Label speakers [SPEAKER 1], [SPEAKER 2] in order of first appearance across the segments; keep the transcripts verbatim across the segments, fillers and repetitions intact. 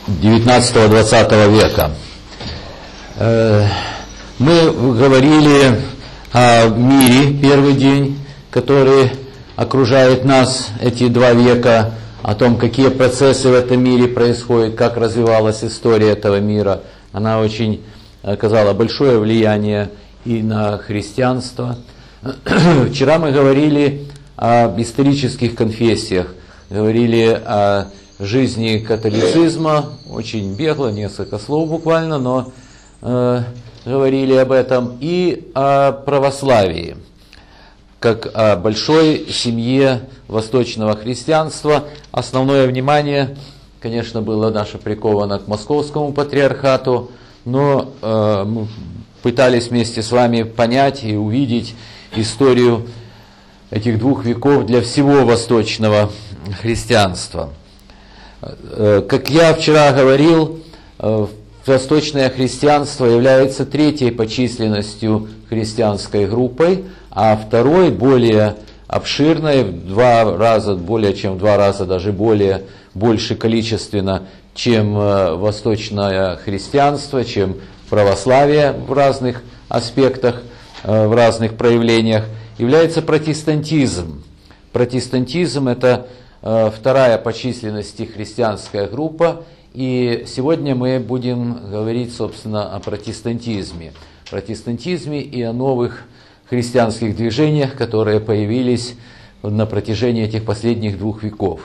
[SPEAKER 1] девятнадцатого-двадцатого века. Мы говорили о мире первый день, который окружает нас эти два века, о том, какие процессы в этом мире происходят, как развивалась история этого мира. Она очень оказала большое влияние и на христианство. Вчера мы говорили об исторических конфессиях, говорили о жизни католицизма, очень бегло, несколько слов буквально, но э, говорили об этом, и о православии, как о большой семье восточного христианства. Основное внимание, конечно, было наше приковано к московскому патриархату, но э, мы пытались вместе с вами понять и увидеть историю этих двух веков для всего восточного христианства. Как я вчера говорил, восточное христианство является третьей по численности христианской группой, а второй, более обширной, в два раза, более чем в два раза, даже более, больше количественно, чем восточное христианство, чем православие в разных аспектах, в разных проявлениях, является протестантизм. Протестантизм – это вторая по численности христианская группа, и сегодня мы будем говорить, собственно, о протестантизме. Протестантизме и о новых христианских движениях, которые появились на протяжении этих последних двух веков.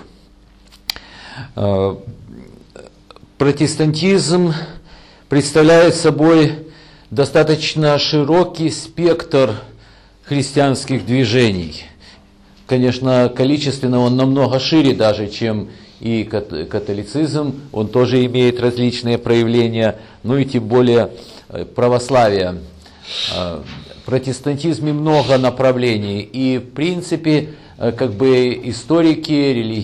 [SPEAKER 1] Протестантизм представляет собой достаточно широкий спектр христианских движений. Конечно, количественно он намного шире даже, чем и католицизм, он тоже имеет различные проявления, ну и тем более православие. В протестантизме много направлений, и в принципе, как бы историки,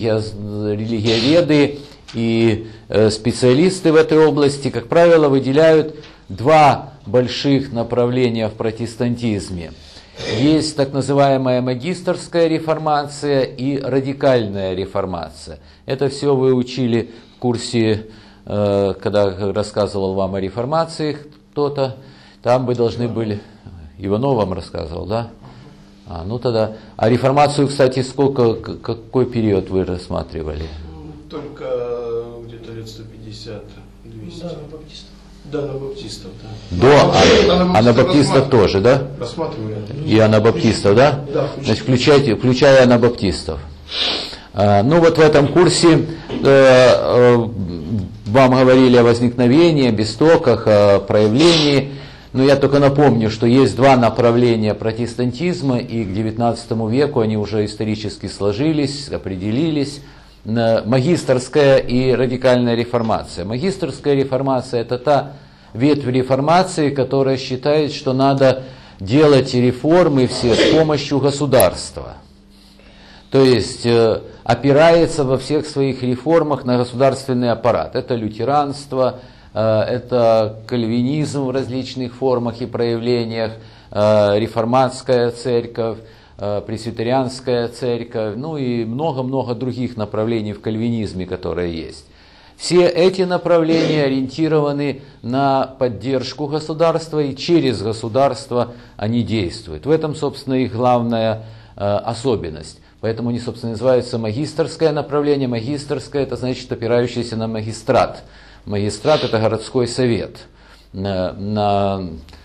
[SPEAKER 1] религиоведы и специалисты в этой области, как правило, выделяют два больших направления в протестантизме. Есть так называемая магистерская реформация и радикальная реформация. Это все вы учили в курсе, когда рассказывал вам о реформации кто-то. Там вы должны были... Иванов вам рассказывал, да? А, ну тогда... А реформацию, кстати, сколько, какой период вы рассматривали?
[SPEAKER 2] Только где-то лет сто пятьдесят - двести. Да, баптистов. Да, анабаптистов, да.
[SPEAKER 1] До а, анабаптистов тоже, да?
[SPEAKER 2] Рассматривали.
[SPEAKER 1] И анабаптистов, да?
[SPEAKER 2] Да.
[SPEAKER 1] Значит, включайте, включая анабаптистов. А, ну вот в этом курсе э, э, вам говорили о возникновении, об истоках, о проявлении. Но я только напомню, что есть два направления протестантизма, и к девятнадцатому веку они уже исторически сложились, определились. Магистерская и радикальная реформация. Магистерская реформация – это та ветвь реформации, которая считает, что надо делать реформы все с помощью государства. То есть опирается во всех своих реформах на государственный аппарат. Это лютеранство, это кальвинизм в различных формах и проявлениях, реформатская церковь, пресвитерианская церковь, ну и много-много других направлений в кальвинизме, которые есть. Все эти направления ориентированы на поддержку государства, и через государство они действуют. В этом, собственно, их главная э, особенность. Поэтому они, собственно, называются магистерское направление. Магистерское – это значит опирающееся на магистрат. Магистрат – это городской совет, на, на,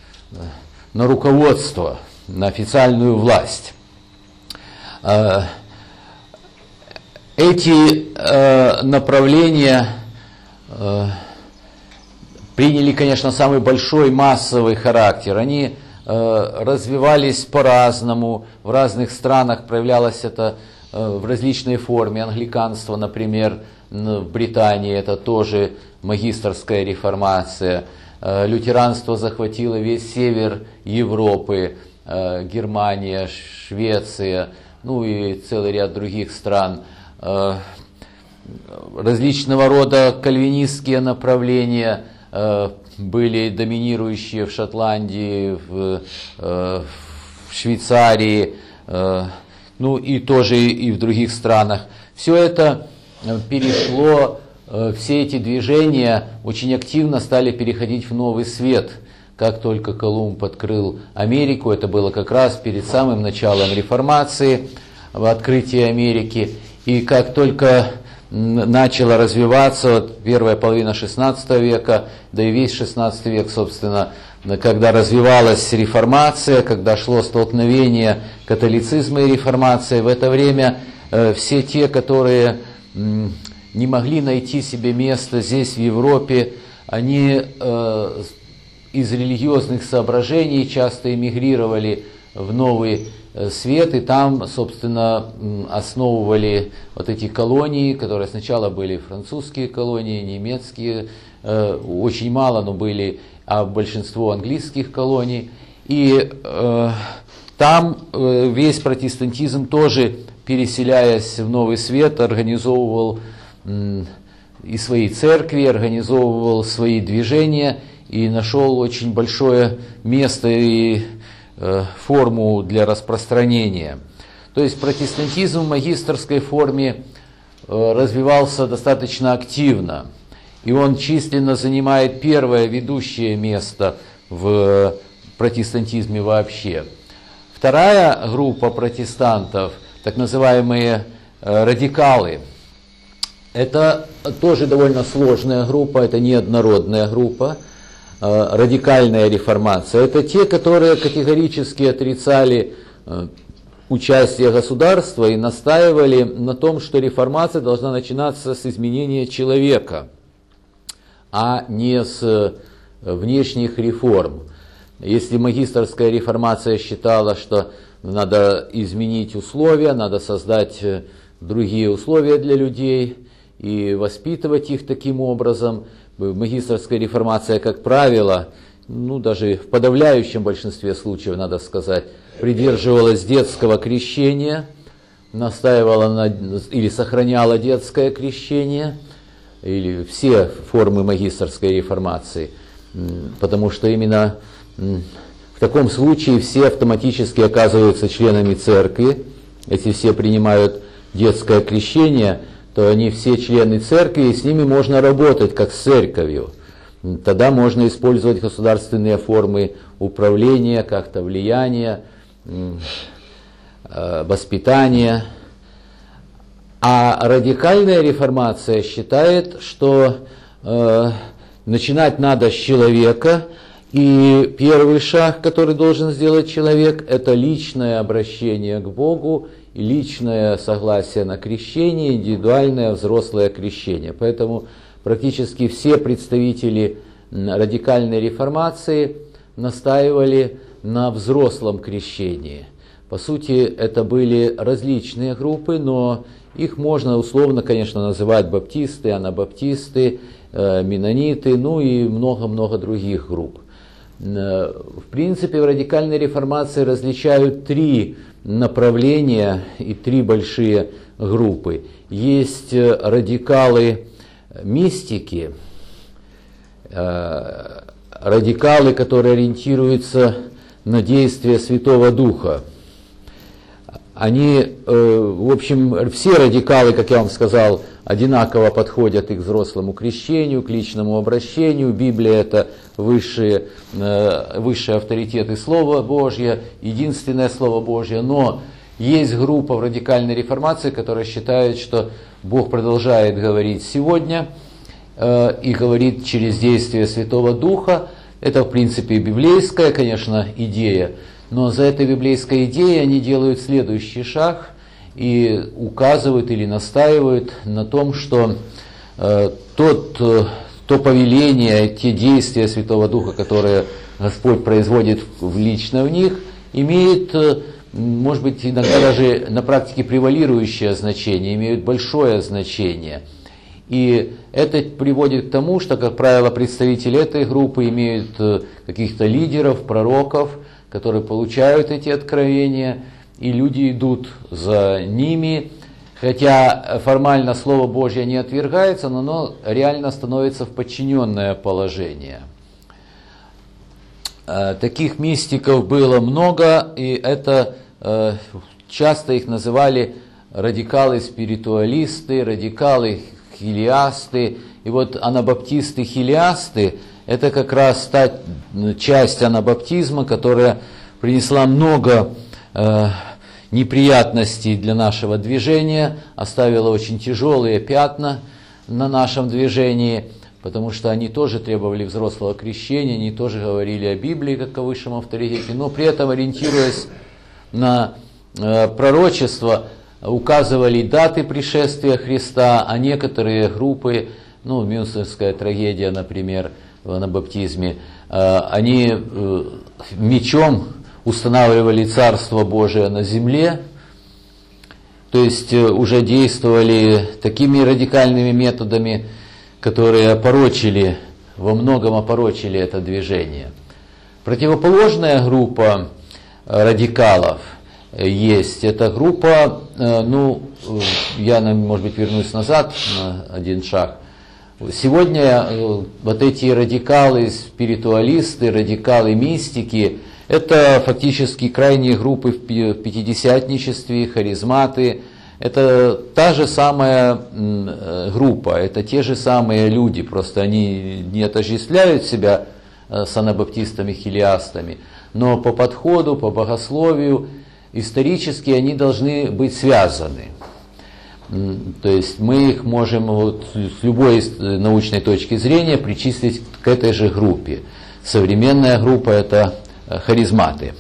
[SPEAKER 1] на руководство, на официальную власть. Эти э, направления э, приняли, конечно, самый большой массовый характер. Они э, развивались по-разному, в разных странах проявлялось это э, в различной форме. Англиканство, например, в Британии это тоже магистерская реформация. Э, лютеранство захватило весь север Европы, э, Германия, Швеция, ну и целый ряд других стран. Различного рода кальвинистские направления были доминирующие в Шотландии, в, в Швейцарии, ну и тоже и в других странах. Все это перешло все эти движения очень активно стали переходить в новый свет. Как только Колумб открыл Америку, это было как раз перед самым началом реформации, в открытии Америки, и как только начала развиваться вот, первая половина шестнадцатого века, да и весь шестнадцатый век, собственно, когда развивалась реформация, когда шло столкновение католицизма и реформации, в это время э, все те, которые м, не могли найти себе место здесь, в Европе, они э, из религиозных соображений часто эмигрировали в новый э, свет, и там, собственно, основывали вот эти колонии, которые сначала были французские колонии, немецкие, э, очень мало, но были, а большинство английских колоний. И э, там э, весь протестантизм тоже, переселяясь в новый свет, организовывал э, и свои церкви, организовывал свои движения и нашел очень большое место и э, форму для распространения. То есть протестантизм в магистерской форме э, развивался достаточно активно. И он численно занимает первое ведущее место в протестантизме вообще. Вторая группа протестантов, так называемые радикалы, это тоже довольно сложная группа, это неоднородная группа. Радикальная реформация. Это те, которые категорически отрицали участие государства и настаивали на том, что реформация должна начинаться с изменения человека, а не с внешних реформ. Если магистерская реформация считала, что надо изменить условия, надо создать другие условия для людей и воспитывать их таким образом, магистерская реформация, как правило, ну даже в подавляющем большинстве случаев, надо сказать, придерживалась детского крещения, настаивала на, или сохраняла детское крещение, или все формы магистерской реформации, потому что именно в таком случае все автоматически оказываются членами церкви. Если все принимают детское крещение, то они все члены церкви, и с ними можно работать как с церковью. Тогда можно использовать государственные формы управления, как-то влияния, воспитания. А радикальная реформация считает, что э, начинать надо с человека, и первый шаг, который должен сделать человек, это личное обращение к Богу, и личное согласие на крещение, индивидуальное взрослое крещение. Поэтому практически все представители радикальной реформации настаивали на взрослом крещении. По сути, это были различные группы, но их можно условно, конечно, называть баптисты, анабаптисты, менониты, ну и много-много других групп. В принципе, в радикальной реформации различают три направления и три большие группы. Есть радикалы мистики, радикалы, которые ориентируются на действие Святого Духа. Они, в общем, все радикалы, как я вам сказал, одинаково подходят и к взрослому крещению, к личному обращению. Библия – это высшие, высшие авторитеты Слова Божье, единственное Слово Божье. Но есть группа в радикальной реформации, которая считает, что Бог продолжает говорить сегодня и говорит через действие Святого Духа. Это, в принципе, библейская, конечно, идея. Но за этой библейской идеей они делают следующий шаг и указывают или настаивают на том, что э, тот, э, то повеление, те действия Святого Духа, которые Господь производит в, лично в них, имеют, э, может быть, иногда даже на практике превалирующее значение, имеют большое значение. И это приводит к тому, что, как правило, представители этой группы имеют э, каких-то лидеров, пророков, которые получают эти откровения, и люди идут за ними, хотя формально Слово Божье не отвергается, но оно реально становится в подчиненное положение. Таких мистиков было много, и это часто их называли радикалы-спиритуалисты, радикалы хилиасты. И вот анабаптисты, хилиасты – это как раз та часть анабаптизма, которая принесла много э, неприятностей для нашего движения, оставила очень тяжелые пятна на нашем движении, потому что они тоже требовали взрослого крещения, они тоже говорили о Библии как о высшем авторитете, но при этом, ориентируясь на э, пророчество, указывали даты пришествия Христа, а некоторые группы, ну, Мюнхенская трагедия, например, в анабаптизме, э, они э, мечом устанавливали Царство Божие на земле, то есть э, уже действовали такими радикальными методами, которые опорочили, во многом опорочили это движение. Противоположная группа радикалов есть. Это группа, ну, я, может быть, вернусь назад на один шаг. Сегодня вот эти радикалы, спиритуалисты, радикалы мистики, это фактически крайние группы в пятидесятничестве, харизматы. Это та же самая группа, это те же самые люди, просто они не отождествляют себя с анабаптистами, хилиастами, но по подходу, по богословию, исторически они должны быть связаны. То есть мы их можем вот с любой научной точки зрения причислить к этой же группе. Современная группа – это харизматы.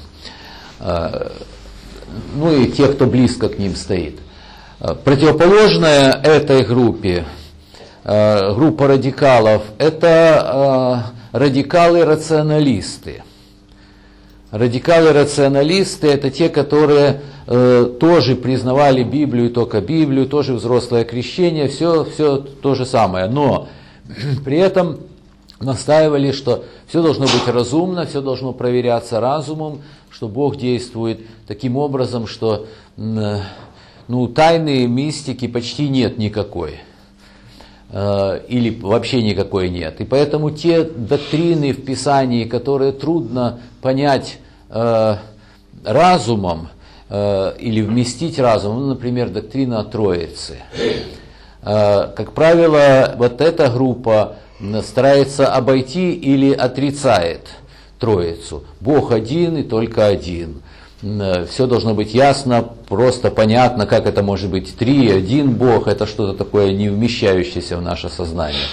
[SPEAKER 1] Ну и те, кто близко к ним стоит. Противоположная этой группе, группа радикалов, это радикалы-рационалисты. Радикалы-рационалисты – это те, которые тоже признавали Библию, только Библию, тоже взрослое крещение, все, все то же самое. Но при этом настаивали, что все должно быть разумно, все должно проверяться разумом, что Бог действует таким образом, что ну, тайны мистики почти нет никакой, или вообще никакой нет. И поэтому те доктрины в Писании, которые трудно понять разумом или вместить разумом, ну, например, доктрина о Троице. Как правило, вот эта группа старается обойти или отрицает Троицу. Бог один и только один. Все должно быть ясно, просто понятно, как это может быть три, один Бог, это что-то такое не вмещающееся в наше сознание.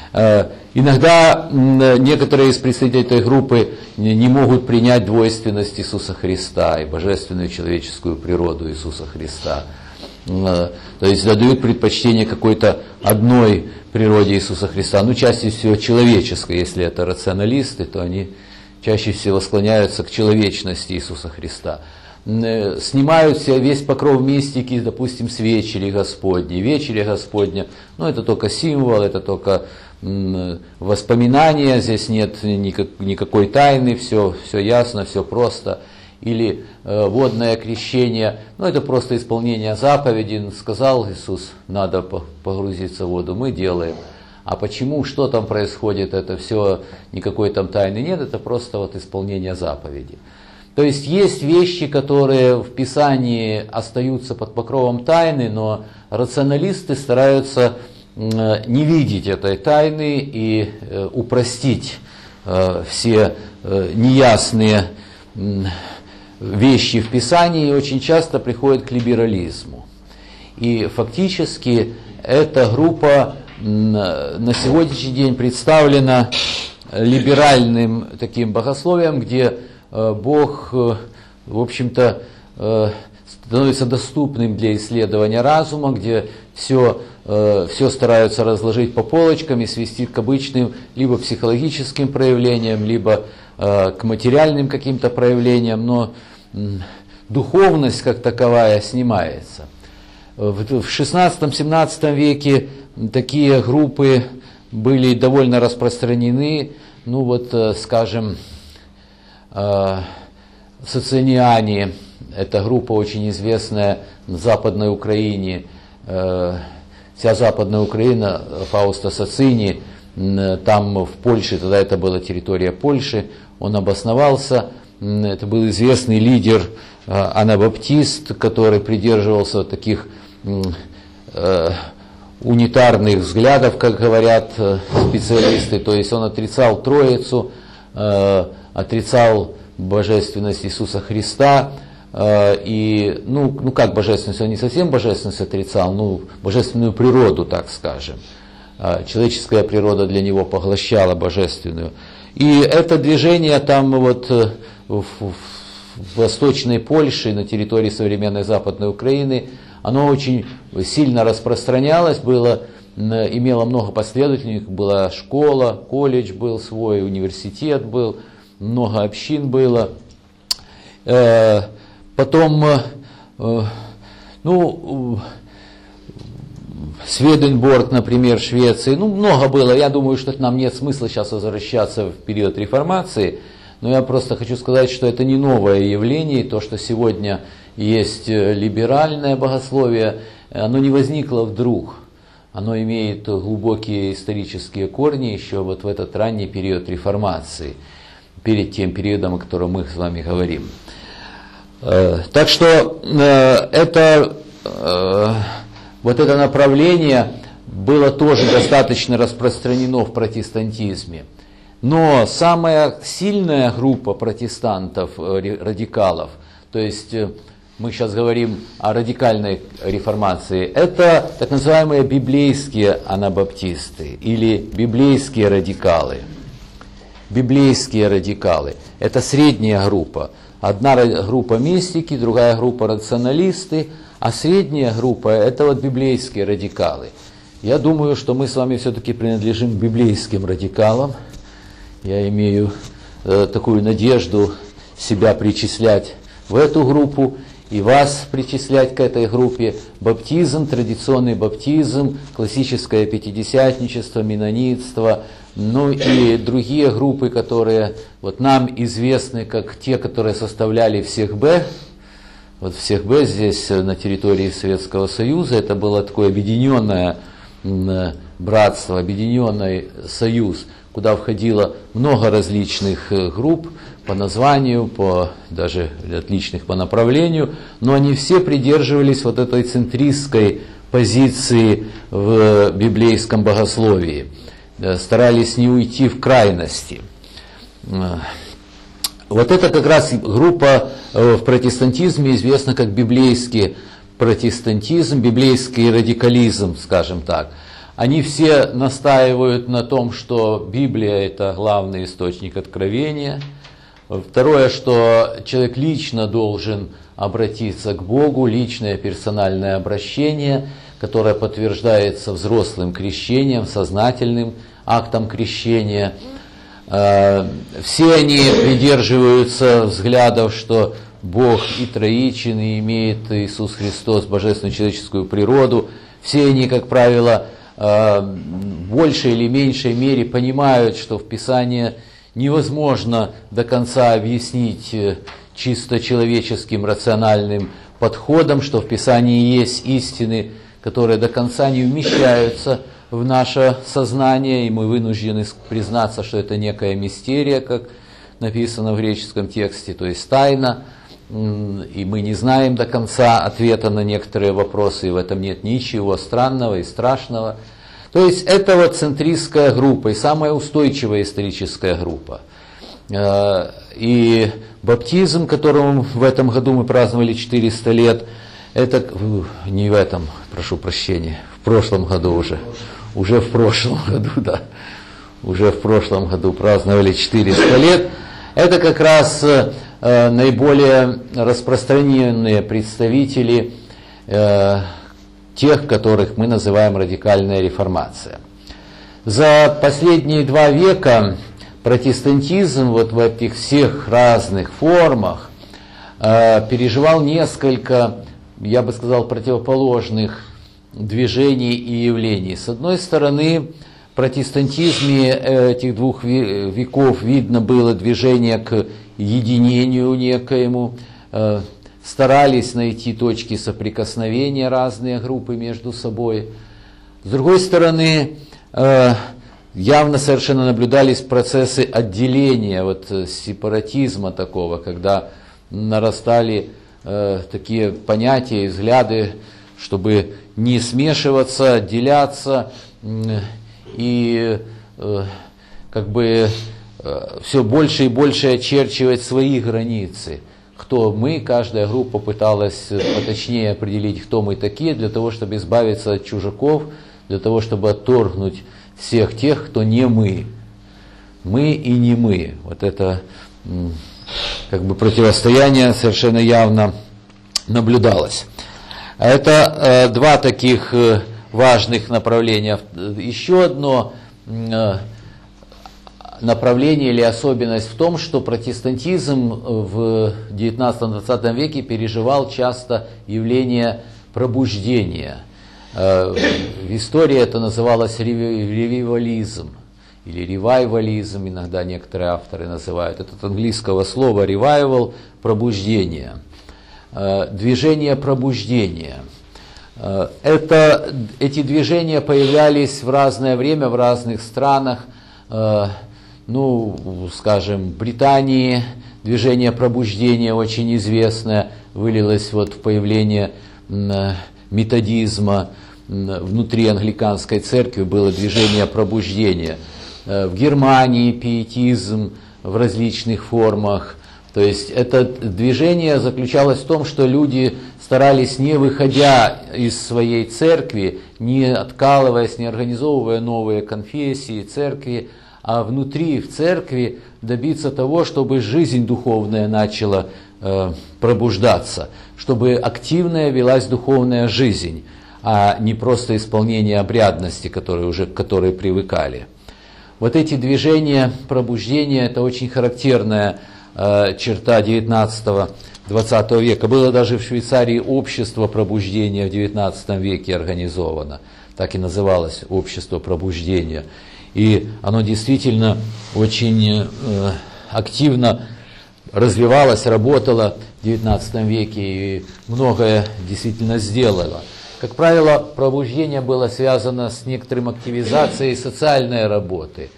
[SPEAKER 1] Иногда некоторые из представителей этой группы не могут принять двойственность Иисуса Христа и божественную человеческую природу Иисуса Христа. То есть дают предпочтение какой-то одной природе Иисуса Христа, ну чаще всего человеческой, если это рационалисты, то они чаще всего склоняются к человечности Иисуса Христа. Снимают себе весь покров мистики, допустим, с вечери Господней. Вечеря Господня, ну это только символ, это только воспоминания, здесь нет никак, никакой тайны, все, все ясно, все просто. Или э, водное крещение, ну это просто исполнение заповеди. Сказал Иисус, надо погрузиться в воду, мы делаем. А почему, что там происходит, это все, никакой там тайны нет, это просто вот исполнение заповеди. То есть есть вещи, которые в Писании остаются под покровом тайны, но рационалисты стараются э, не видеть этой тайны и э, упростить э, все э, неясные э, вещи в Писании, и очень часто приходят к либерализму. И фактически эта группа на сегодняшний день представлена либеральным таким богословием, где Бог, в общем-то, становится доступным для исследования разума, где все, все стараются разложить по полочкам и свести к обычным либо психологическим проявлениям, либо к материальным каким-то проявлениям, но духовность как таковая снимается. В шестнадцатом-семнадцатом веке такие группы были довольно распространены, ну вот, скажем, социниане, это группа очень известная на Западной Украине, вся Западная Украина, Фауста Социни, там в Польше, тогда это была территория Польши, он обосновался, это был известный лидер, анабаптист, который придерживался таких унитарных взглядов, как говорят специалисты, то есть он отрицал Троицу, отрицал божественность Иисуса Христа, и, ну, ну как божественность, он не совсем божественность отрицал, ну, божественную природу, так скажем. Человеческая природа для него поглощала божественную. И это движение там вот в, в Восточной Польше, на территории современной Западной Украины, оно очень сильно распространялось, было, имело много последовательников, была школа, колледж был свой, университет был, много общин было. Потом, ну, Сведенборг, например, Швеции, ну, много было. Я думаю, что нам нет смысла сейчас возвращаться в период реформации, но я просто хочу сказать, что это не новое явление, и то, что сегодня есть либеральное богословие, оно не возникло вдруг. Оно имеет глубокие исторические корни еще вот в этот ранний период реформации, перед тем периодом, о котором мы с вами говорим. Так что это, вот это направление было тоже достаточно распространено в протестантизме. Но самая сильная группа протестантов, радикалов, то есть мы сейчас говорим о радикальной реформации, это так называемые библейские анабаптисты или библейские радикалы. Библейские радикалы – это средняя группа. Одна группа мистики, другая группа рационалисты, а средняя группа – это вот библейские радикалы. Я думаю, что мы с вами все-таки принадлежим к библейским радикалам. Я имею э, такую надежду себя причислять в эту группу и вас причислять к этой группе. Баптизм, традиционный баптизм, классическое пятидесятничество, менонитство, ну и другие группы, которые вот нам известны как те, которые составляли всех Б. Вот всех Б здесь на территории Советского Союза, это было такое объединенное братство, объединенный союз, куда входило много различных групп по названию, по, даже отличных по направлению, но они все придерживались вот этой центристской позиции в библейском богословии, старались не уйти в крайности. Вот это как раз группа в протестантизме известна как библейский протестантизм, библейский радикализм, скажем так. Они все настаивают на том, что Библия – это главный источник откровения. Второе, что человек лично должен обратиться к Богу, личное персональное обращение, которое подтверждается взрослым крещением, сознательным актом крещения. Все они придерживаются взглядов, что Бог и троичен, и имеет Иисус Христос божественную человеческую природу. Все они, как правило, в большей или меньшей мере понимают, что в Писании невозможно до конца объяснить чисто человеческим рациональным подходом, что в Писании есть истины, которые до конца не вмещаются в наше сознание, и мы вынуждены признаться, что это некая мистерия, как написано в греческом тексте, то есть тайна, и мы не знаем до конца ответа на некоторые вопросы, и в этом нет ничего странного и страшного. То есть это вот центристская группа, и самая устойчивая историческая группа. И баптизм, которому в этом году мы праздновали четыреста лет, это не в этом, прошу прощения, в прошлом году уже, уже в прошлом году, да, уже в прошлом году праздновали четыреста лет. Это как раз э, наиболее распространенные представители э, тех, которых мы называем радикальная реформация. За последние два века протестантизм вот в этих всех разных формах э, переживал несколько, я бы сказал, противоположных движений и явлений. С одной стороны, в протестантизме этих двух веков видно было движение к единению некоему, э, старались найти точки соприкосновения разные группы между собой. С другой стороны, э, явно совершенно наблюдались процессы отделения, вот, сепаратизма такого, когда нарастали э, такие понятия и взгляды, чтобы не смешиваться, отделяться и как бы все больше и больше очерчивать свои границы. Кто мы, каждая группа пыталась поточнее определить, кто мы такие, для того, чтобы избавиться от чужаков, для того, чтобы отторгнуть всех тех, кто не мы. Мы и не мы. Вот это как бы противостояние совершенно явно наблюдалось. Это э, два таких э, важных направления. Еще одно э, направление или особенность в том, что протестантизм в девятнадцатом-двадцатом веке переживал часто явление пробуждения. Э, в истории это называлось ревивализм или ревайвализм, иногда некоторые авторы называют. Это от английского слова revival – пробуждение. Движение пробуждения. Это, эти движения появлялись в разное время в разных странах. Ну, скажем, в Британии движение пробуждения очень известное, вылилось вот в появление методизма. Внутри англиканской церкви было движение пробуждения. В Германии пиетизм в различных формах. То есть это движение заключалось в том, что люди старались, не выходя из своей церкви, не откалываясь, не организовывая новые конфессии, церкви, а внутри в церкви добиться того, чтобы жизнь духовная начала э, пробуждаться, чтобы активная велась духовная жизнь, а не просто исполнение обрядности, которые уже, к которой привыкали. Вот эти движения пробуждения – это очень характерная э, черта девятнадцатого-двадцатого века. Было даже в Швейцарии общество пробуждения в девятнадцатом веке организовано. Так и называлось общество пробуждения. И оно действительно очень э, активно развивалось, работало в девятнадцатом веке и многое действительно сделало. Как правило, пробуждение было связано с некоторым активизацией социальной работы.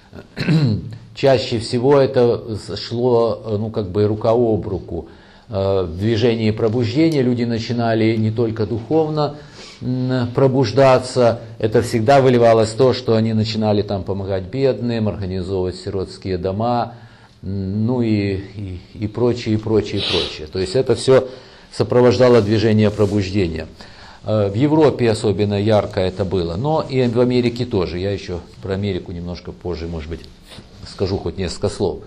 [SPEAKER 1] Чаще всего это шло, ну, как бы рука об руку. В движении пробуждения люди начинали не только духовно пробуждаться, это всегда выливалось в то, что они начинали там помогать бедным, организовывать сиротские дома, ну и, и, и прочее, и прочее, и прочее. То есть это все сопровождало движение пробуждения. В Европе особенно ярко это было, но и в Америке тоже. Я еще про Америку немножко позже, может быть, скажу хоть несколько слов.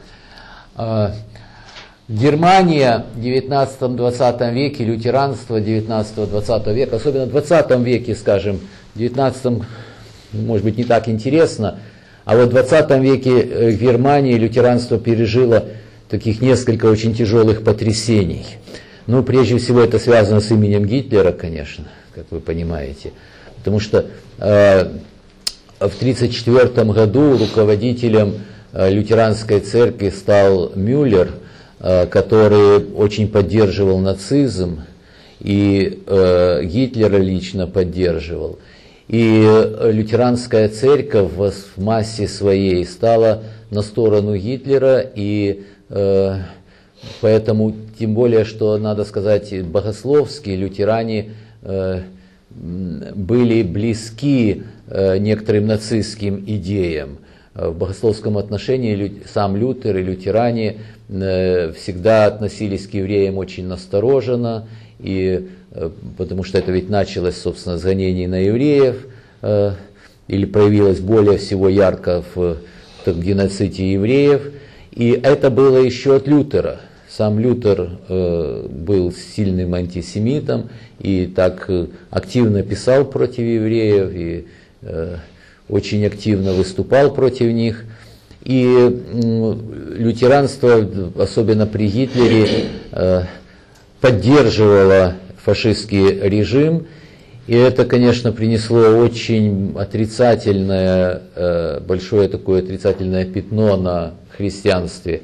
[SPEAKER 1] Германия в девятнадцатом-двадцатом веке, лютеранство девятнадцатого-двадцатого века, особенно в двадцатом веке, скажем, в девятнадцатом, может быть, не так интересно, а вот в двадцатом веке в Германии лютеранство пережило таких несколько очень тяжелых потрясений. Ну, прежде всего, это связано с именем Гитлера, конечно, как вы понимаете, потому что э, в тридцать четвёртом году руководителем э, лютеранской церкви стал Мюллер, э, который очень поддерживал нацизм, и э, Гитлера лично поддерживал. И э, лютеранская церковь в, в массе своей стала на сторону Гитлера, и э, поэтому, тем более, что, надо сказать, богословские лютеране э, были близки э, некоторым нацистским идеям. В богословском отношении лю, сам Лютер и лютеране э, всегда относились к евреям очень настороженно, и, э, потому что это ведь началось, собственно, с гонений на евреев, э, или проявилось более всего ярко в, в геноциде евреев, и это было еще от Лютера. Сам Лютер э, был сильным антисемитом и так э, активно писал против евреев и э, очень активно выступал против них. И э, лютеранство, особенно при Гитлере, э, поддерживало фашистский режим. И это, конечно, принесло очень отрицательное, э, большое такое отрицательное пятно на христианстве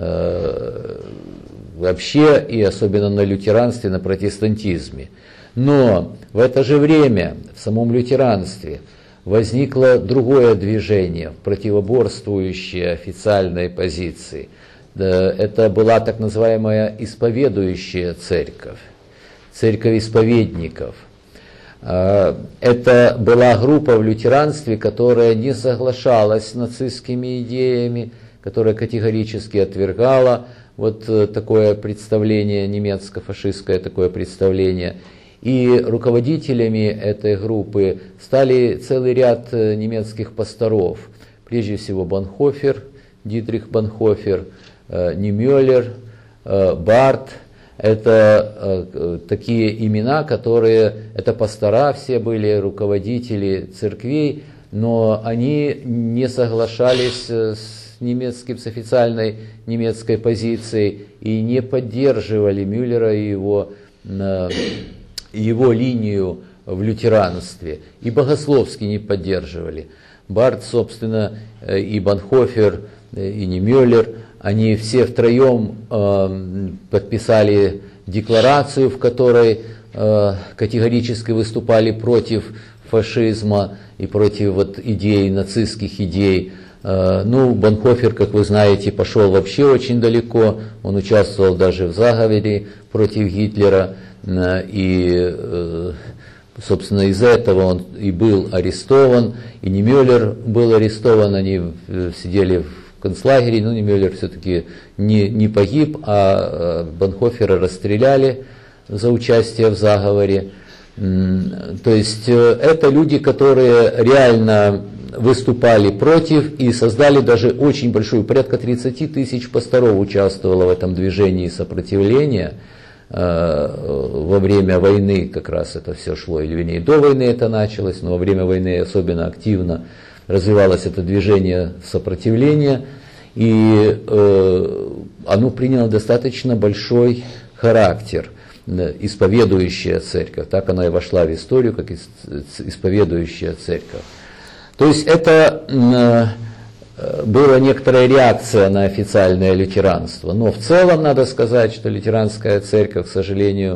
[SPEAKER 1] вообще, и особенно на лютеранстве, на протестантизме. Но в это же время в самом лютеранстве возникло другое движение, противоборствующее официальной позиции. Это была так называемая исповедующая церковь, церковь исповедников. Это была группа в лютеранстве, которая не соглашалась с нацистскими идеями, которая категорически отвергала вот такое представление, немецко-фашистское такое представление. И руководителями этой группы стали целый ряд немецких пасторов. Прежде всего Бонхофер, Дитрих Бонхофер, Немёллер, Барт. Это э, такие имена, которые, это пастора все были, руководители церквей, но они не соглашались с немецким, с официальной немецкой позицией и не поддерживали Мюллера и его, э, его линию в лютеранстве, и богословски не поддерживали. Барт, собственно, и Бонхофер, и Немёллер, они все втроем э, подписали декларацию, в которой э, категорически выступали против фашизма и против вот, идей, нацистских идей. Э, ну, Бонхофер, как вы знаете, пошел вообще очень далеко, он участвовал даже в заговоре против Гитлера, э, и, э, собственно, из-за этого он и был арестован, и Немёллер был арестован, они сидели в концлагере, но Немёллер все-таки не, не погиб, а Бонхофера расстреляли за участие в заговоре. То есть это люди, которые реально выступали против и создали даже очень большую, порядка тридцать тысяч пасторов участвовало в этом движении сопротивления во время войны, как раз это все шло, или вернее до войны это началось, но во время войны особенно активно развивалось это движение сопротивления, и э, оно приняло достаточно большой характер, исповедующая церковь, так она и вошла в историю, как исповедующая церковь. То есть это э, была некоторая реакция на официальное лютеранство, но в целом надо сказать, что лютеранская церковь, к сожалению,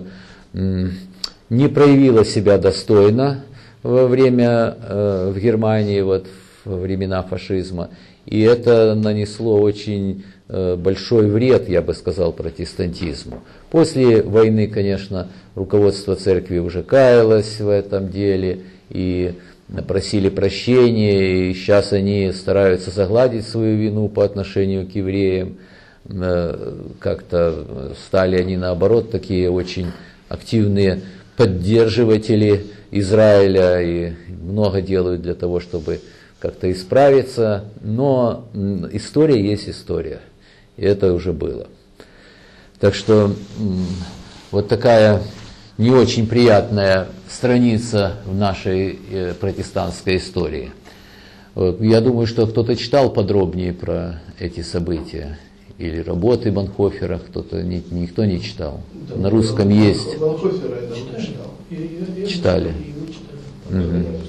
[SPEAKER 1] не проявила себя достойно во время, э, в Германии, вот, во времена фашизма, и это нанесло очень э, большой вред, я бы сказал, протестантизму. После войны, конечно, руководство церкви уже каялось в этом деле и просили прощения, и сейчас они стараются загладить свою вину по отношению к евреям. Э, как-то стали они, наоборот, такие очень активные поддерживатели Израиля и много делают для того, чтобы как-то исправиться, но история есть история, и это уже было. Так что вот такая не очень приятная страница в нашей протестантской истории. Я думаю, что кто-то читал подробнее про эти события, или работы Бонхофера, кто-то, никто не читал. Да, на русском Бон, есть.
[SPEAKER 2] Бонхофера я давно читал.
[SPEAKER 1] И, я, читали.
[SPEAKER 2] И вы читали.
[SPEAKER 1] Угу.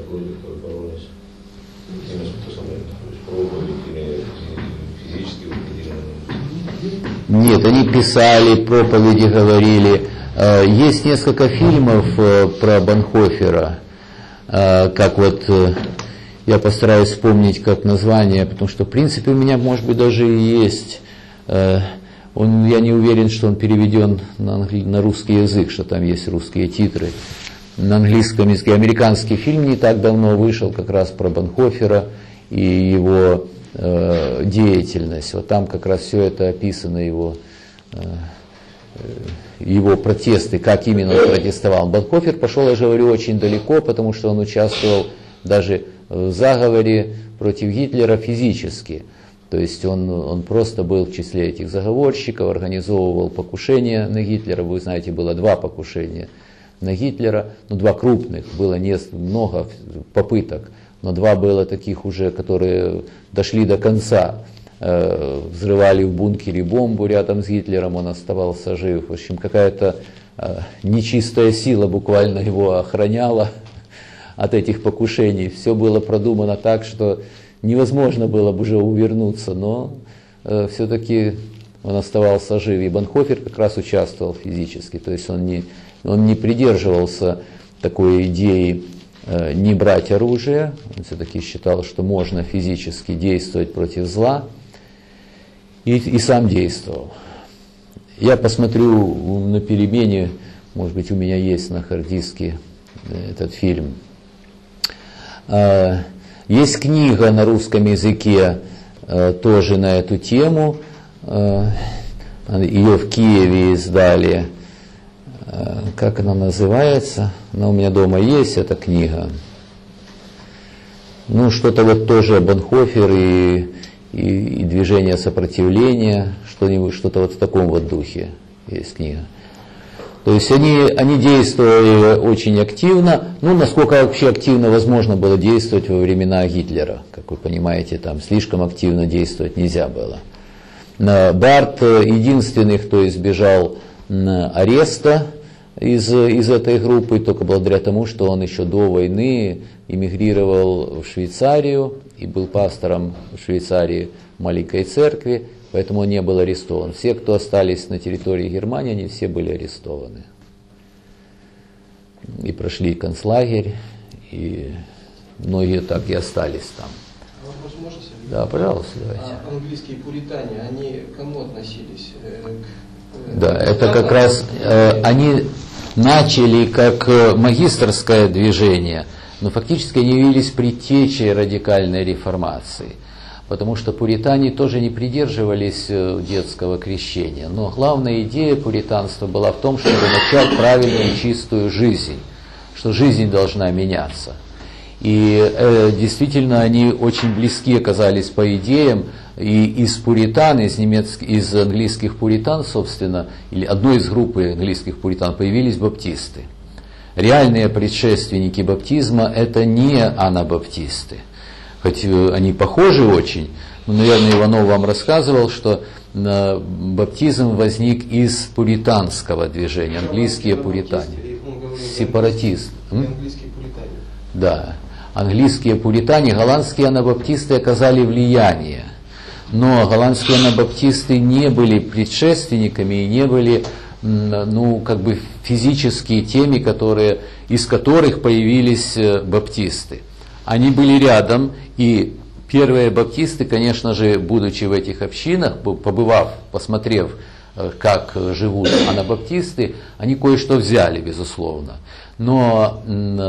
[SPEAKER 1] Нет, они писали, проповеди говорили. Есть несколько фильмов про Бонхофера, как вот, я постараюсь вспомнить как название, потому что в принципе у меня, может быть, даже и есть. Он, я не уверен, что он переведен на, англи... на русский язык, что там есть русские титры. На английском языке. Американский фильм не так давно вышел как раз про Бонхофера и его э, деятельность. Вот там как раз все это описано, его, э, его протесты, как именно он протестовал. Бонхофер пошел, я же говорю, очень далеко, потому что он участвовал даже в заговоре против Гитлера физически. То есть он, он просто был в числе этих заговорщиков, организовывал покушения на Гитлера. Вы знаете, было два покушения на Гитлера, ну два крупных, было не, много попыток, но два было таких уже, которые дошли до конца. Э, взрывали в бункере бомбу рядом с Гитлером, он оставался жив. В общем, какая-то э, нечистая сила буквально его охраняла от этих покушений. Все было продумано так, что невозможно было бы уже увернуться, но э, все-таки он оставался жив. И Бонхофер как раз участвовал физически, то есть он не, он не придерживался такой идеи э, не брать оружие, он все-таки считал, что можно физически действовать против зла, и, и сам действовал. Я посмотрю на перемене, может быть, у меня есть на хард-диске этот фильм. Есть книга на русском языке тоже на эту тему. Ее в Киеве издали. Как она называется? Она у меня дома есть, эта книга. Ну, что-то вот тоже Бонхофер и, и, и движение сопротивления, что-нибудь, что-то вот в таком вот духе есть книга. То есть они, они действовали очень активно, ну, насколько вообще активно возможно было действовать во времена Гитлера. Как вы понимаете, там слишком активно действовать нельзя было. Барт единственный, кто избежал ареста из, из этой группы, только благодаря тому, что он еще до войны эмигрировал в Швейцарию и был пастором в Швейцарии маленькой церкви, поэтому он не был арестован. Все, кто остались на территории Германии, они все были арестованы. И прошли концлагерь, и многие так и остались там.
[SPEAKER 2] А вопрос можно себе?
[SPEAKER 1] Да, пожалуйста, давайте.
[SPEAKER 2] А английские пуритане, они к кому относились? К,
[SPEAKER 1] да, это как раз э, они начали как магистерское движение, но фактически они явились предтечей радикальной реформации. Потому что пуритане тоже не придерживались детского крещения. Но главная идея пуританства была в том, чтобы начать правильную и чистую жизнь, что жизнь должна меняться. И э, действительно они очень близки оказались по идеям, и из пуритан, из, немецких, из английских пуритан, собственно, или одной из групп английских пуритан появились баптисты. Реальные предшественники баптизма – это не анабаптисты. Хоть они похожи очень, но, наверное, Иванов вам рассказывал, что баптизм возник из пуританского движения, английские пуритане, сепаратисты.
[SPEAKER 2] Английские пуритане.
[SPEAKER 1] Да, английские пуритане, голландские анабаптисты оказали влияние, но голландские анабаптисты не были предшественниками и не были, ну, как бы физически теми, которые, из которых появились баптисты. Они были рядом, и первые баптисты, конечно же, будучи в этих общинах, побывав, посмотрев, как живут анабаптисты, они кое-что взяли, безусловно. Но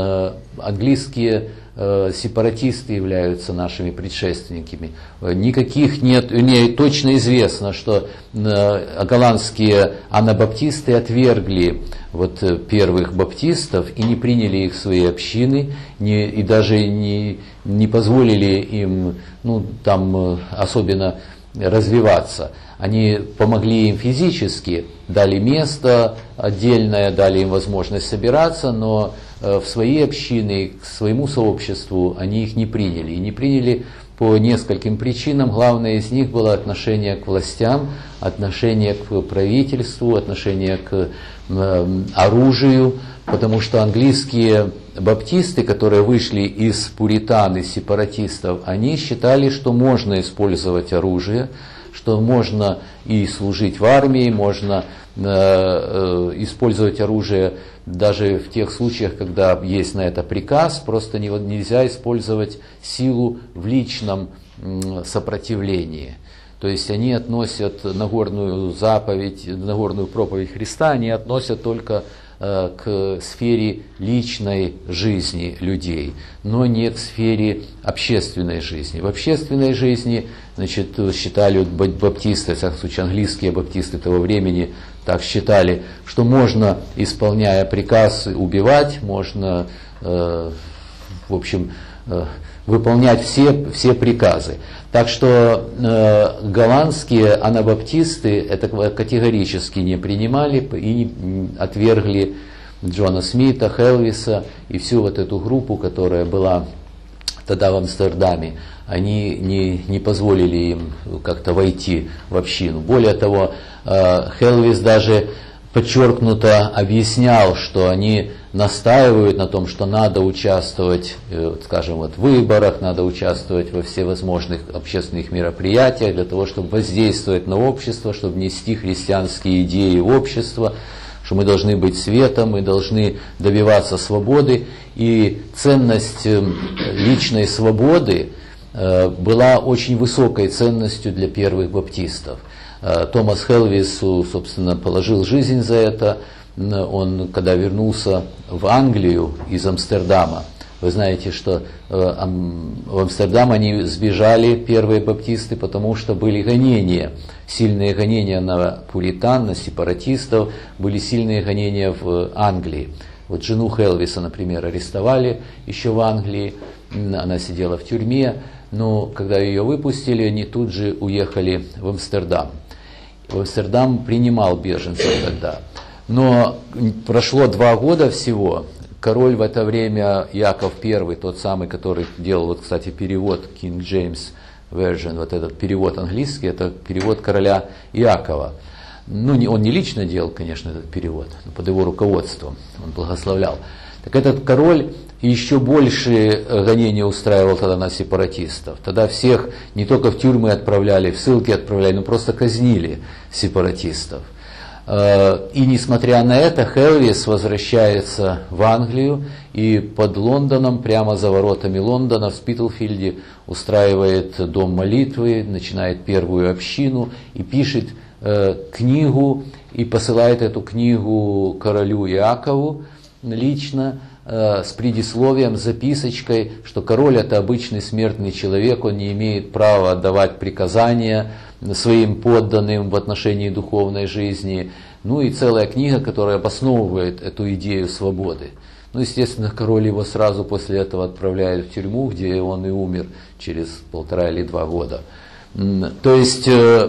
[SPEAKER 1] английские сепаратисты являются нашими предшественниками. Никаких нет, не, точно известно, что голландские анабаптисты отвергли вот первых баптистов и не приняли их в свои общины, не, и даже не, не позволили им, ну, там особенно развиваться. Они помогли им физически, дали место отдельное, дали им возможность собираться, но в свои общины, к своему сообществу они их не приняли. И не приняли по нескольким причинам. Главное из них было отношение к властям, отношение к правительству, отношение к оружию, потому что английские баптисты, которые вышли из пуритан, из сепаратистов, они считали, что можно использовать оружие, что можно и служить в армии, можно э, э, использовать оружие даже в тех случаях, когда есть на это приказ, просто не, нельзя использовать силу в личном э, сопротивлении. То есть они относят Нагорную заповедь, Нагорную проповедь Христа, они относят только э, к сфере личной жизни людей, но не к сфере общественной жизни. В общественной жизни, значит, считали баптисты, в всяком случае английские баптисты того времени так считали, что можно, исполняя приказ, убивать, можно, э, в общем, э, выполнять все, все приказы. Так что э, голландские анабаптисты это категорически не принимали и не, отвергли Джона Смита, Хелвиса и всю вот эту группу, которая была тогда в Амстердаме. Они не, не позволили им как-то войти в общину. Более того, э, Хелвис даже подчеркнуто объяснял, что они настаивают на том, что надо участвовать, скажем, вот, в выборах, надо участвовать во всевозможных общественных мероприятиях для того, чтобы воздействовать на общество, чтобы нести христианские идеи в общество, что мы должны быть светом, мы должны добиваться свободы. И ценность личной свободы была очень высокой ценностью для первых баптистов. Томас Хелвис, собственно, положил жизнь за это. он, когда вернулся в Англию из Амстердама, вы знаете, что в Амстердам они сбежали, первые баптисты, потому что были гонения, сильные гонения на пуритан, на сепаратистов, были сильные гонения в Англии. Вот жену Хелвиса, например, арестовали еще в Англии, она сидела в тюрьме, но когда ее выпустили, они тут же уехали в Амстердам. В Амстердам принимал беженцев тогда. Но прошло два года всего. Король в это время, Яков Первый, тот самый, который делал, вот, кстати, перевод King James Version, вот этот перевод английский, это перевод короля Иакова. Ну, не, он не лично делал, конечно, этот перевод, но под его руководством он благословлял. Так этот король еще больше гонения устраивал тогда на сепаратистов. Тогда всех не только в тюрьмы отправляли, в ссылки отправляли, но просто казнили сепаратистов. И несмотря на это, Хелвис возвращается в Англию и под Лондоном, прямо за воротами Лондона, в Спитлфилде, устраивает дом молитвы, начинает первую общину и пишет э, книгу, и посылает эту книгу королю Иакову лично, э, с предисловием, записочкой, что король это обычный смертный человек, он не имеет права отдавать приказания своим подданным в отношении духовной жизни. Ну и целая книга, которая обосновывает эту идею свободы. Ну, естественно, король его сразу после этого отправляет в тюрьму, где он и умер через полтора или два года. То есть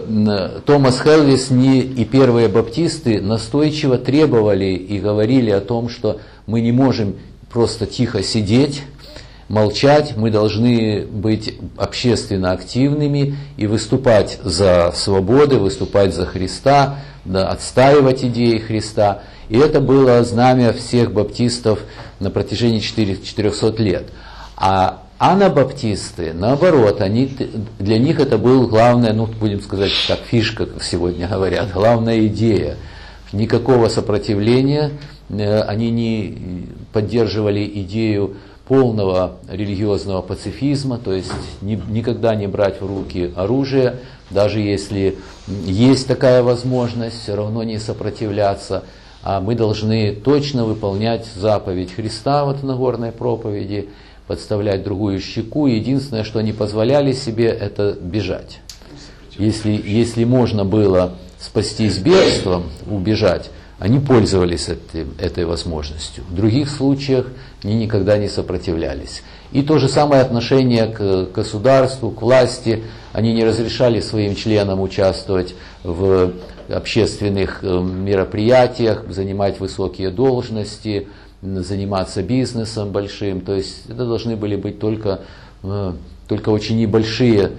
[SPEAKER 1] Томас Хелвис не, и первые баптисты настойчиво требовали и говорили о том, что мы не можем просто тихо сидеть, молчать, мы должны быть общественно активными и выступать за свободы, выступать за Христа, да, отстаивать идеи Христа. И это было знамя всех баптистов на протяжении четырехсот лет. А анабаптисты, наоборот, они, для них это была главная, ну, будем сказать так, фишка, как сегодня говорят, главная идея. Никакого сопротивления, они не поддерживали идею полного религиозного пацифизма, то есть ни, никогда не брать в руки оружие, даже если есть такая возможность, все равно не сопротивляться, а мы должны точно выполнять заповедь Христа вот в Нагорной проповеди, подставлять другую щеку. Единственное, что они позволяли себе, это бежать. Если, если можно было спастись бегством, убежать, они пользовались этой, этой возможностью. В других случаях они никогда не сопротивлялись. И то же самое отношение к государству, к власти. Они не разрешали своим членам участвовать в общественных мероприятиях, занимать высокие должности, заниматься бизнесом большим. То есть это должны были быть только, только очень небольшие,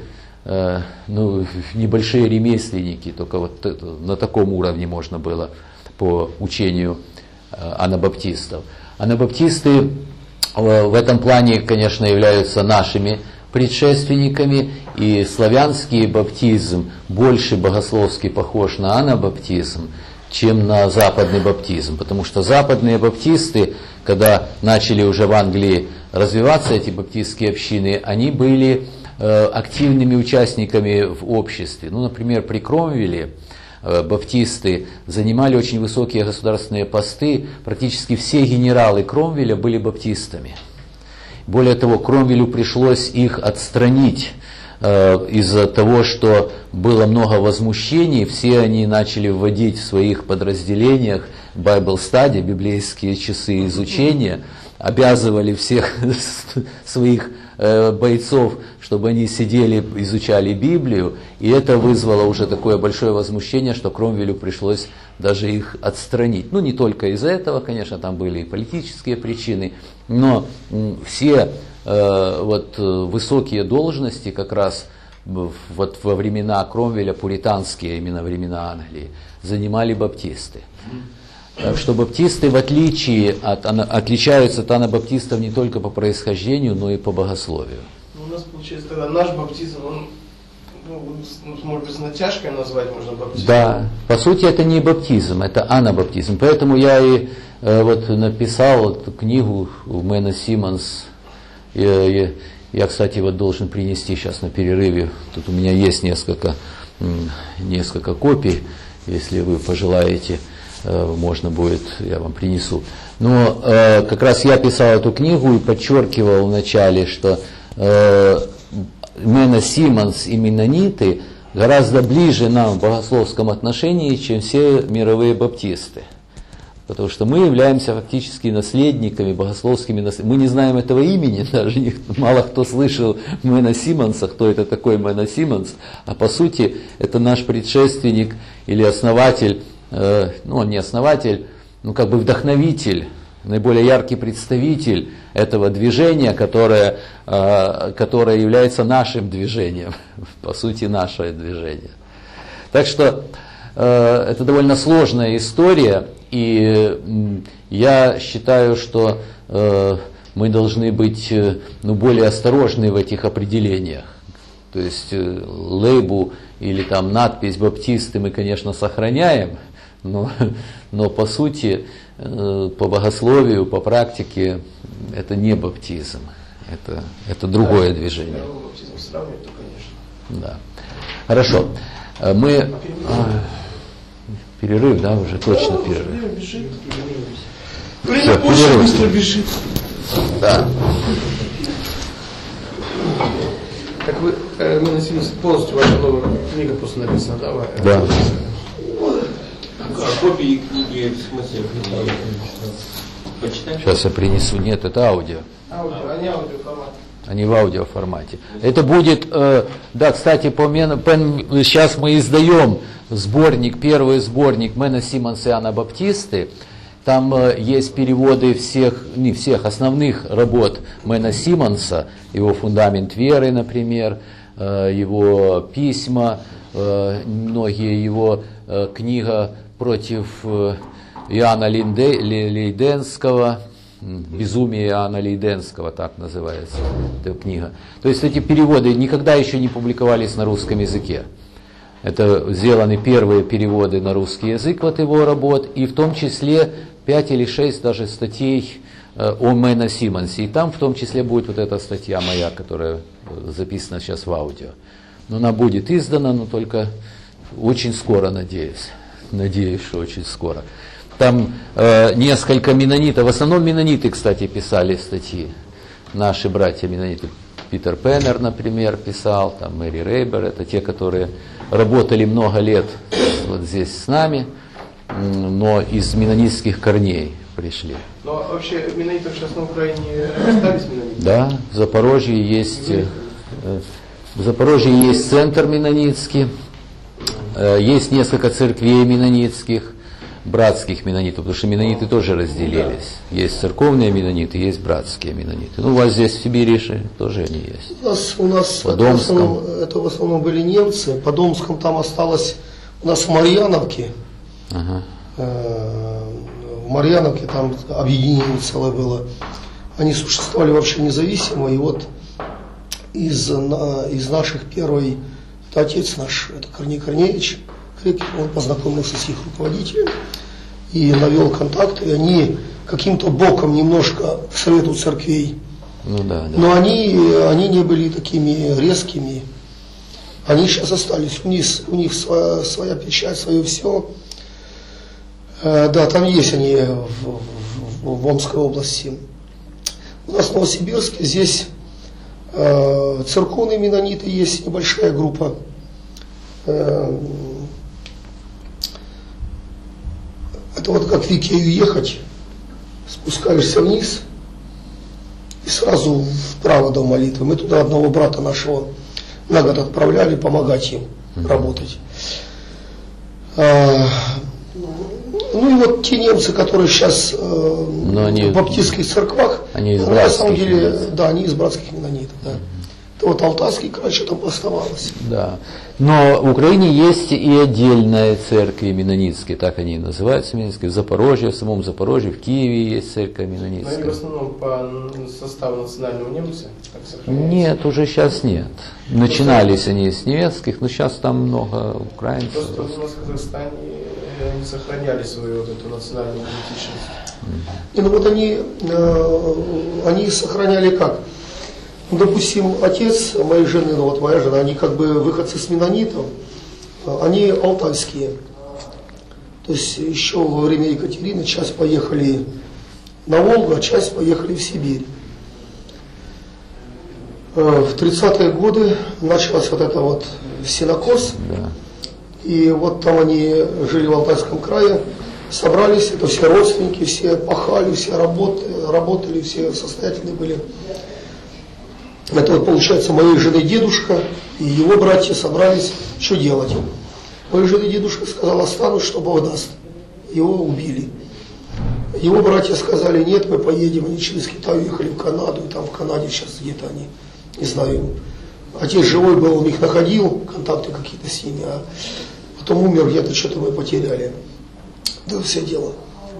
[SPEAKER 1] ну, небольшие ремесленники. Только вот на таком уровне можно было по учению анабаптистов. Анабаптисты в этом плане, конечно, являются нашими предшественниками, и славянский баптизм больше богословски похож на анабаптизм, чем на западный баптизм, потому что западные баптисты, когда начали уже в Англии развиваться эти баптистские общины, они были э, активными участниками в обществе. Ну, например, при Кромвеле баптисты занимали очень высокие государственные посты, практически все генералы Кромвеля были баптистами. Более того, Кромвелю пришлось их отстранить э, из-за того, что было много возмущений, все они начали вводить в своих подразделениях Bible Study, библейские часы изучения, обязывали всех своих бойцов, чтобы они сидели, изучали Библию, и это вызвало уже такое большое возмущение, что Кромвелю пришлось даже их отстранить. Ну, не только из-за этого, конечно, там были и политические причины, но все э, вот, высокие должности как раз вот во времена Кромвеля, пуританские именно времена Англии, занимали баптисты. Так что баптисты, в отличие от, отличаются от анабаптистов не только по происхождению, но и по богословию.
[SPEAKER 2] У нас, получается, тогда наш баптизм, он, ну, может быть, с натяжкой назвать можно баптизм?
[SPEAKER 1] Да, по сути это не баптизм, это анабаптизм. Поэтому я и э, вот написал вот книгу у Мэна Симмонс. Я, я, кстати, вот должен принести сейчас на перерыве. Тут у меня есть несколько, несколько копий, если вы пожелаете. можно будет, я вам принесу. Но э, как раз я писал эту книгу и подчеркивал вначале, что э, Мена Симонс и меннониты гораздо ближе нам в богословском отношении, чем все мировые баптисты. Потому что мы являемся фактически наследниками, богословскими наследниками. Мы не знаем этого имени, даже никто, мало кто слышал Мена Симонса, кто это такой Мена Симонс, а по сути это наш предшественник или основатель, э, ну он не основатель, ну как бы вдохновитель, наиболее яркий представитель этого движения, которое, э, которое является нашим движением, по сути наше движение. Так что э, это довольно сложная история. И я считаю, что э, мы должны быть э, ну, более осторожны в этих определениях. То есть э, лейбу или там надпись «баптисты» мы, конечно, сохраняем, но, но по сути, э, по богословию, по практике это не баптизм, это, это другое да, движение. Баптизм сравнивать, то, конечно. Да. Хорошо. Мы... Перерыв, да, уже точно да, перерыв. Время бежит.
[SPEAKER 2] Время очень быстро бежит.
[SPEAKER 1] Да.
[SPEAKER 2] Так вы, э, мы носили полностью ваша новая книга просто написана, да?
[SPEAKER 1] Да.
[SPEAKER 3] А копии книги в смысле? Почитать?
[SPEAKER 1] Сейчас я принесу. Нет, это аудио.
[SPEAKER 2] Аудио, а не аудиоформат.
[SPEAKER 1] Они в аудиоформате. Это будет, э, да, кстати, по мен, пен, сейчас мы издаем сборник, первый сборник Мена Симонс и Иоанна Баптисты. Там э, есть переводы всех, не всех, основных работ Мена Симонса, его «Фундамент веры», например, э, его письма, э, многие его э, книга против э, Иоанна Линде, Лейденского, «Безумие Иоанна Лейденского», так называется эта книга. То есть эти переводы никогда еще не публиковались на русском языке. Это сделаны первые переводы на русский язык вот его работ, и в том числе пять или шесть даже статей о Мена Симонсе. И там в том числе будет вот эта статья моя, которая записана сейчас в аудио. Но она будет издана, но только очень скоро, надеюсь. Надеюсь, что очень скоро. Там э, несколько меннонитов, в основном меннониты, кстати, писали статьи. Наши братья-меннониты. Питер Пеннер, например, писал, там Мэри Рейбер, это те, которые работали много лет вот здесь с нами, но из меннонитских корней пришли.
[SPEAKER 2] Но вообще меннонитов сейчас на Украине остались меннониты?
[SPEAKER 1] Да, в Запорожье есть, э, в Запорожье есть центр меннонитский, э, есть несколько церквей меннонитских, братских меннонитов, потому что меннониты тоже разделились. Есть церковные меннониты, есть братские меннониты. Ну, у вас здесь в Сибири тоже они есть.
[SPEAKER 4] У нас, у нас
[SPEAKER 1] по это, в основном,
[SPEAKER 4] это в основном были немцы. По Домском там осталось у нас в Марьяновке.
[SPEAKER 1] Ага.
[SPEAKER 4] Э, в Марьяновке там объединение целое было. Они существовали вообще независимо. И вот из, на, из наших первый, это отец наш, это Корней Корнеевич Крепкий, он познакомился с их руководителем и навел контакты, и они каким-то боком немножко к совету церквей,
[SPEAKER 1] ну, да, да.
[SPEAKER 4] но они, они не были такими резкими, они сейчас остались, у них, у них своя, своя печать, свое все, э, да, там есть они в, в, в Омской области. У нас в Новосибирске здесь э, церковные меннониты есть, небольшая группа. Э, Это вот как в Икею ехать, спускаешься вниз и сразу вправо до молитвы. Мы туда одного брата нашего на год отправляли помогать им mm-hmm. работать. А, ну и вот те немцы, которые сейчас э, они, в баптистских церквах,
[SPEAKER 1] они из
[SPEAKER 4] на самом деле, да, они из братских меннонитов. Да. Это вот Алтайский край, что там оставалось.
[SPEAKER 1] Да. Но в Украине есть и отдельные церкви меннонитские, так они и называются, меннонитские. В Запорожье, в самом Запорожье, в Киеве есть церковь меннонитская.
[SPEAKER 2] Но они в основном по составу национального немца?
[SPEAKER 1] Нет, уже сейчас нет. Начинались они с немецких, но сейчас там много украинцев.
[SPEAKER 2] Просто у нас в Казахстане они сохраняли свою вот эту национальную идентичность.
[SPEAKER 4] Mm-hmm. Ну вот они, э, они сохраняли как? Допустим, отец моей жены, ну вот моя жена, они как бы выходцы с меннонитов, они алтайские. То То есть еще во время Екатерины часть поехали на Волгу, а часть поехали в Сибирь. В тридцатые годы началась вот это вот сенокос,
[SPEAKER 1] Да.
[SPEAKER 4] и вот там они жили в Алтайском крае, собрались, это все родственники, все пахали, все работали, работали, все состоятельные были. Это вот получается моей жены дедушка и его братья собрались, что делать. Моей жены дедушка сказал: останусь, что Бог даст. Его убили. Его братья сказали: нет, мы поедем. Они через Китай уехали в Канаду, и там в Канаде сейчас где-то они, не знаю. Отец живой был, он их находил, контакты какие-то с ними, а потом умер где-то, что-то мы потеряли. Это все дело.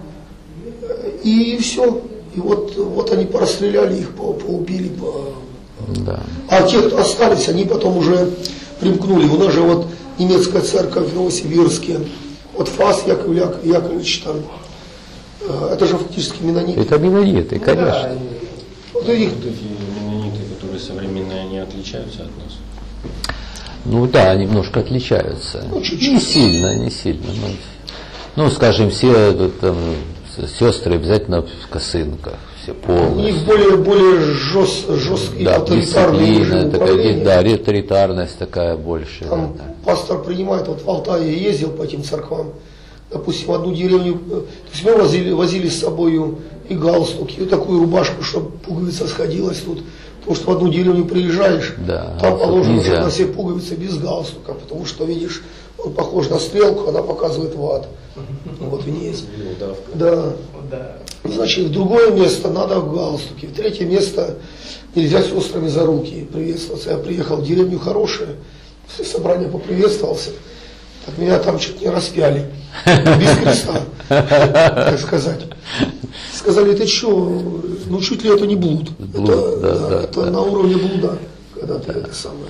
[SPEAKER 4] И все. И вот, вот они порастреляли их, по, поубили. По...
[SPEAKER 1] Да.
[SPEAKER 4] А те, кто остались, они потом уже примкнули. У нас же вот немецкая церковь в Новосибирске, вот Фас Яков Як, Яковлевич там, это же фактически менониты.
[SPEAKER 1] Это менониты, конечно.
[SPEAKER 4] Да. Вот их...
[SPEAKER 3] Вот эти менониты, которые современные, они отличаются от нас?
[SPEAKER 1] Ну да, немножко отличаются.
[SPEAKER 4] Ну, чуть-чуть.
[SPEAKER 1] Не сильно, не сильно. Ну, ну скажем, все там, сестры обязательно в косынках, все
[SPEAKER 4] У
[SPEAKER 1] полностью.
[SPEAKER 4] них более, более жест, жесткие,
[SPEAKER 1] Да,
[SPEAKER 4] авторитарные
[SPEAKER 1] дисциплина, такая,
[SPEAKER 4] управления.
[SPEAKER 1] да, авторитарность такая больше.
[SPEAKER 4] Там
[SPEAKER 1] Да, да.
[SPEAKER 4] пастор принимает, вот в Алтае я ездил по этим церквам, допустим, в одну деревню, то есть мы возили, возили с собой и галстук, и такую рубашку, чтобы пуговица сходилась тут. Потому что в одну деревню приезжаешь,
[SPEAKER 1] Да,
[SPEAKER 4] там положено
[SPEAKER 1] нельзя.
[SPEAKER 4] на все пуговицы без галстука, потому что, видишь, он похож на стрелку, она показывает в ад. Вот вниз. Да. Значит, в другое место надо в галстуке, в третье место нельзя сестрами за руки приветствоваться. Я приехал в деревню хорошее, все собрания поприветствовался, так меня там чуть не распяли, без креста, так сказать. Сказали: ты что, ну чуть ли это не блуд.
[SPEAKER 1] Блуд,
[SPEAKER 4] это
[SPEAKER 1] да,
[SPEAKER 4] да,
[SPEAKER 1] да,
[SPEAKER 4] это
[SPEAKER 1] да.
[SPEAKER 4] на уровне блуда, когда ты это самое.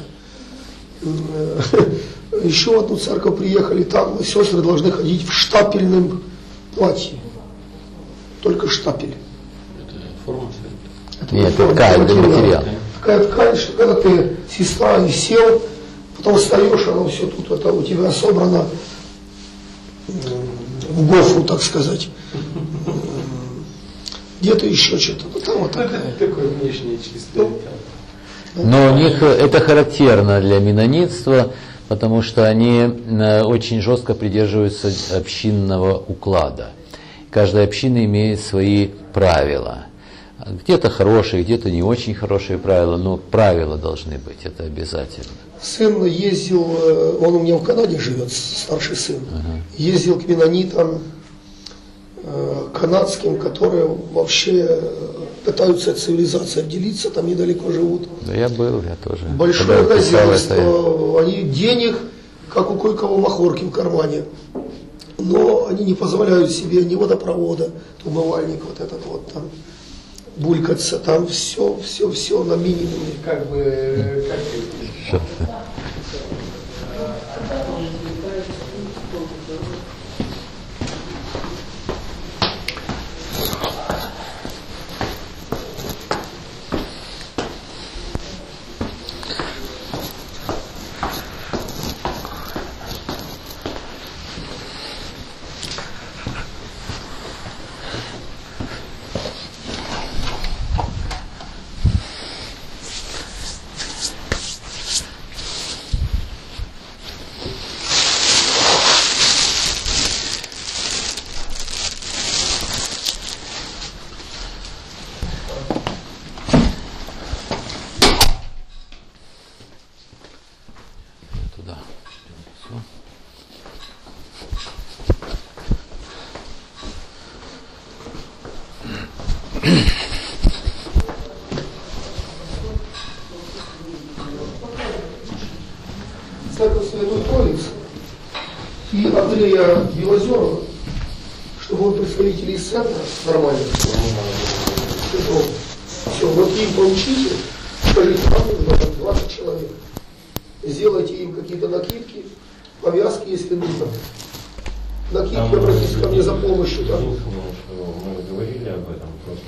[SPEAKER 4] Еще в одну церковь приехали, там сестры должны ходить в штапельном платье. Только штапель.
[SPEAKER 3] Это форма?
[SPEAKER 4] Это
[SPEAKER 1] Нет,
[SPEAKER 4] не форма,
[SPEAKER 1] ткань,
[SPEAKER 4] это
[SPEAKER 1] не материал.
[SPEAKER 4] Такая ткань, что когда ты сестра и сел, потом встаешь, оно все тут это у тебя собрано в гофру, так сказать. Где-то еще что-то. Ну, там вот такая.
[SPEAKER 2] Такое внешнее чистое.
[SPEAKER 1] Но у них это характерно для менонитства, потому что они э, очень жестко придерживаются общинного уклада. Каждая община имеет свои правила. Где-то хорошие, где-то не очень хорошие правила, но правила должны быть, это обязательно.
[SPEAKER 4] Сын ездил, он у меня в Канаде живет, старший сын, uh-huh. ездил к менонитам э, канадским, которые вообще пытаются от цивилизации отделиться, там недалеко живут.
[SPEAKER 1] Да я был, я тоже.
[SPEAKER 4] Большое хозяйство, они денег, как у кое-кого махорки в кармане, но они не позволяют себе ни водопровода, умывальник вот этот вот там, булькаться, там все, все, все на минимуме.
[SPEAKER 2] Как бы, как
[SPEAKER 1] Туда.
[SPEAKER 4] Церковь Святой Троицы и Андрея Белозерова, чтобы он представителей из центра нормально. Все, вот им поучите, скажите, нам нужно там двадцать человек. Сделайте им какие-то накидки, повязки, если нужно. Накидки, обратитесь ко мне за помощью. Там.
[SPEAKER 3] Мы говорили об этом.